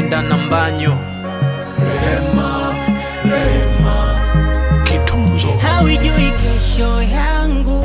Linda na Mbanyo. Rehema, rehema, Kitunzo. Hawajui kesho yangu,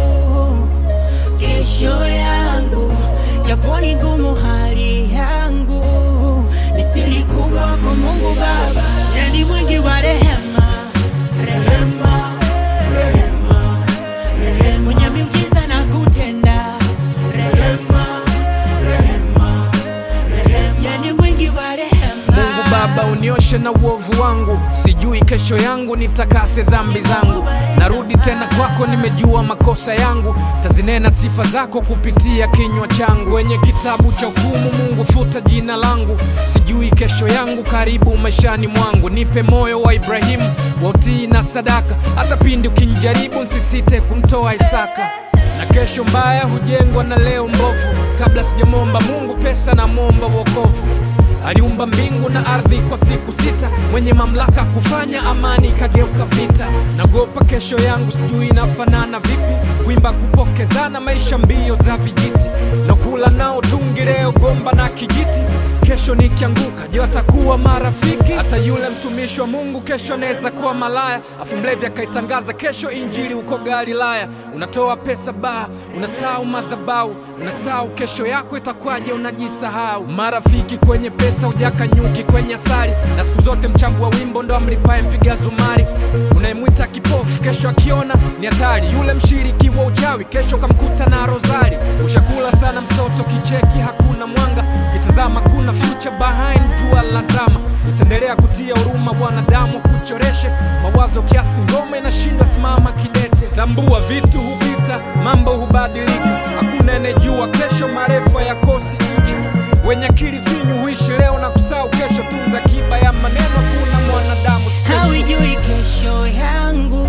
kesho yangu, japo ni ngumu hali yangu, ni siri kubwa kwa Mungu Baba. Ni mwingi wa rehema, rehema, rehema, rehema, mwenye miujiza na kutenda. Rehema, rehema, rehema, ni mwingi wa rehema. Mungu Baba, unioshe na uovu wangu, sijui kesho yangu, nitakase dhambi zangu. Narudi tena kwako, nimejua makosa yangu, tazinena sifa zako kupitia kinywa changu. Wenye kitabu cha hukumu, Mungu futa jina langu, sijui kesho yangu, karibu maishani mwangu. Nipe moyo wa Ibrahimu, wa utii na sadaka, hata pindi ukinijaribu nsisite kumtoa Isaka. Na kesho mbaya hujengwa na leo mbovu, kabla sijamwomba Mungu pesa na mwomba wokovu. Aliumba mbingu na ardhi kwa siku 6, mwenye mamlaka kufanya amani kageuka vita. Nagopa kesho yangu, sijui inafanana vipi, kuimba kupokezana, maisha mbio za vijiti, na kula nao tungi leo gomba na kijiti. Kesho nikianguka, je watakuwa marafiki? Hata yule mtumishi wa Mungu kesho anaweza kuwa malaya, afu mlevi akaitangaza kesho injili uko Galilaya. Unatoa pesa baa, unasahau madhabahu, unasahau kesho yako itakwaje, unajisahau. Marafiki kwenye pesa, ujaka nyuki kwenye asali, na siku zote mchangu wa wimbo ndo amlipaye mpiga zumari. Unayemwita kipofu kesho akiona ni hatari, yule mshiriki wa uchawi kesho kamkuta na rozari. Ushakula sana msoto, kicheki hakuna mwanga, kitazama kuna future behind jua lazama. Itaendelea kutia huruma wanadamu kuchoreshe mawazo kiasi, ngoma inashindwa simama kidete. Tambua vitu hupita, mambo hubadilika, hakuna anejua kesho, marefa ya kosi ncha. Wenye akili finyu huishi leo na kusahau kesho, tunza kiba ya maneno, kuna mwanadamu special. Hawajui kesho yangu,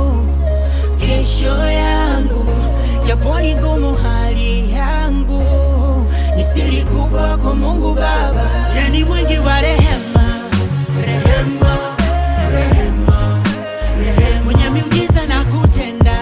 kesho yangu, japo ni ngumu hali yangu, ni siri kubwa kwa Mungu Baba. Ni mwingi wa rehema, rehema, rehema, rehema, mwenye miujiza na kutenda.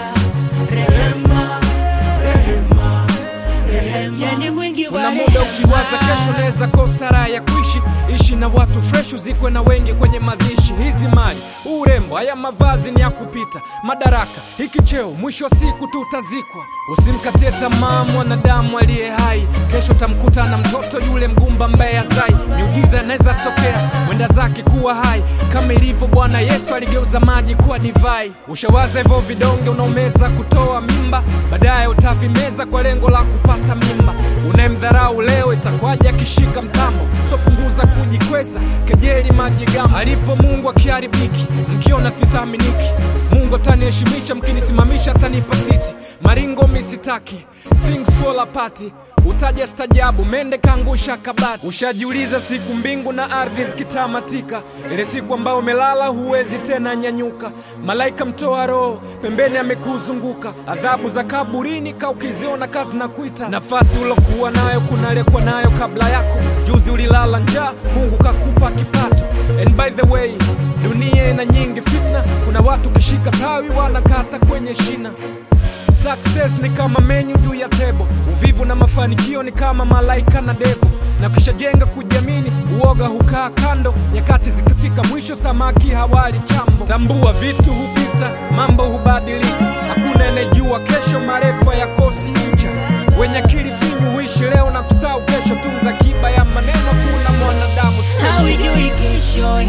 Rehema, rehema, rehema, ni mwingi wa rehema. Una muda ukiwaza kesho, neza kosa raha ya kuishi. Ishi na watu fresh, uzikwe na wengi kwenye mazishi. Hizi mali, urembo, haya mavazi ni ya kupita. Madaraka, hiki cheo, mwisho wa siku tutazikwa. Usimkatie tamaa mwanadamu aliye hai, kesho tamkuta na mtoto yule mgumba mbaya zai. Miujiza inaweza tokea, mwenda zake kuwa hai, kama ilivyo Bwana Yesu aligeuza maji kuwa divai. Ushawaza hivyo vidonge unaomeza kutoa mimba, baadaye utavimeza kwa lengo la kupata mimba. Unayemdharau leo itakwaje akishika mtambo, so punguza kujikweza, kejeli majigambo. Alipo Mungu akiharibiki, mkiona thithaminiki, Mungu ataniheshimisha, mkinisimamisha atanipa siti. Maringo misitaki, things fall apart, utaja stajabu, mende kangusha kabati. Ushajiuliza siku mbingu na ardhi zikitamatika, ile siku ambayo umelala huwezi tena nyanyuka. Malaika mtoa roho pembeni amekuzunguka, adhabu za kaburini kaukiziona kazi na kuita. Nafasi ulokuwa nayo kuna aliyekuwa nayo kabla yako, juzi ulilala njaa, Mungu kakupa kipato. And by the way, dunia ina nyingi fitna, kuna watu kishika tawi wanakata kwenye shina. Success ni kama menu juu ya table, uvivu na mafanikio ni kama malaika na devu. Na kishajenga kujiamini, uoga hukaa kando, nyakati zikifika mwisho samaki hawali chambo. Tambua vitu hupita, mambo hubadilika, hakuna anejua kesho, marefa ya kosi ncha. Wenye akili finyu huishi leo na kusahau kesho, tunza kiba ya maneno, kuna mwanadamu special. Hawajui kesho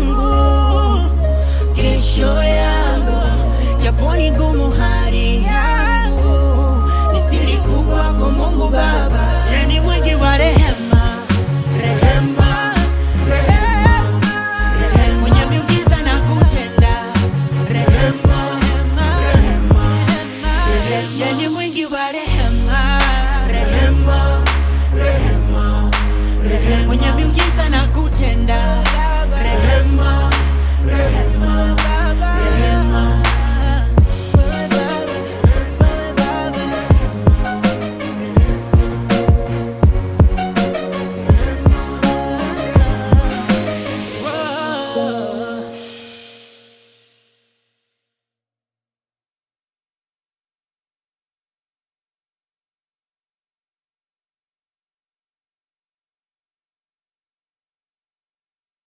yangu, kesho yangu, japo ni ngumu hali yangu, ni siri kubwa kwa Mungu Baba. Ni mwingi wa rehema, rehema, rehema, rehema, mwenye miujiza na kutenda. Rehema, rehema, rehema, ni mwingi wa rehema, rehema, rehema, rehema, mwenye miujiza na kutenda.